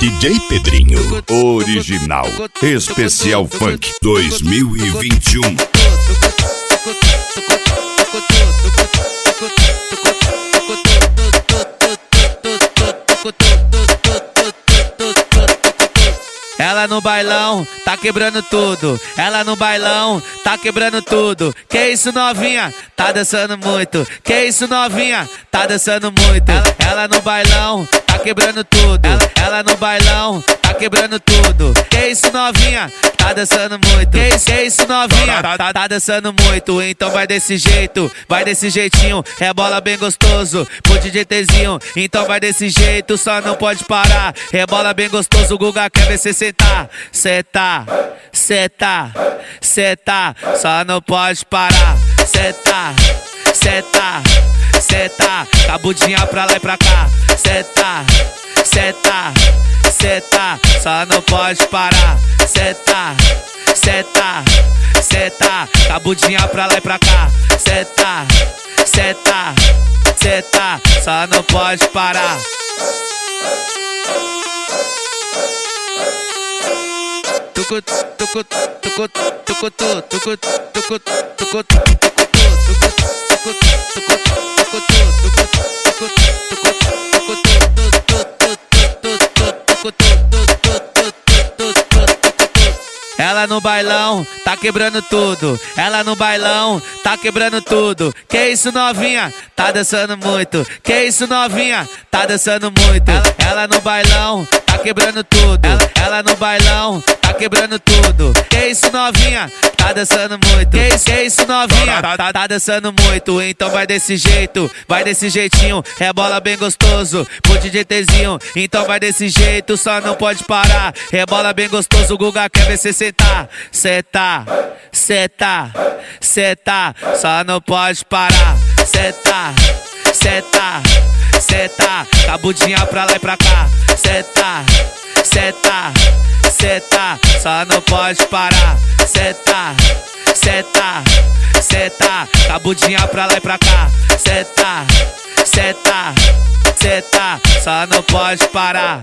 DJ Pedrinho, original, especial funk 2021. Ela no bailão, tá quebrando tudo. Ela no bailão, tá quebrando tudo. Que isso, novinha? Tá dançando muito. Que isso, novinha? Tá dançando muito. Ela no bailão, tá quebrando tudo. Ela no bailão, tá quebrando tudo. Que isso, novinha? Tá dançando muito. Que isso, novinha? Tá dançando muito. Então vai desse jeito, vai desse jeitinho. Rebola bem gostoso pro DJ Tzinho. Então vai desse jeito, só não pode parar. Rebola bem gostoso, o Guga quer ver cê sentar. Seta, seta, seta, só não pode parar. Seta, seta, seta, cabudinha pra lá e pra cá. Seta, seta, seta, só não pode parar. Seta, seta, seta, cabudinha pra lá e pra cá. Seta, seta, seta, só não pode parar. Ela no bailão, tá quebrando tudo. Ela no bailão, tá quebrando tudo. Que isso, novinha? Tá dançando muito. Que isso, novinha? Tá dançando muito. Ela no bailão, tá quebrando tudo. Ela no bailão, tá quebrando tudo. Que isso, novinha? Tá dançando muito. Que isso, novinha? Tá dançando muito. Então vai desse jeito, vai desse jeitinho. Rebola bem gostoso pro DJ Tzinho. Então vai desse jeito, só não pode parar. Rebola bem gostoso, o Guga quer ver cê sentar. Seta, seta, seta, só não pode parar. Seta, seta, seta, cabudinha pra lá e pra cá. Seta, seta, seta, só não pode parar. Seta, seta, seta, cabudinha pra lá e pra cá. Seta, seta, seta, só não pode parar.